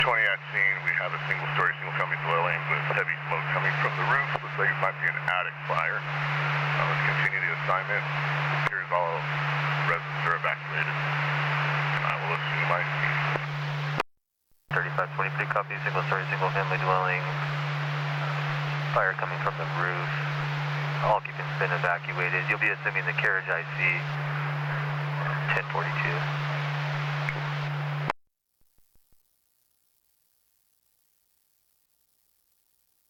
20 at scene, we have a single-story, single-family dwelling with heavy smoke coming from the roof. Looks like it might be an attic fire. Let's continue the assignment. It appears all residents are evacuated. And I will assume I see. 3523 copy, single-story, single-family dwelling. Fire coming from the roof. All occupants been evacuated. You'll be assuming the carriage IC 1042.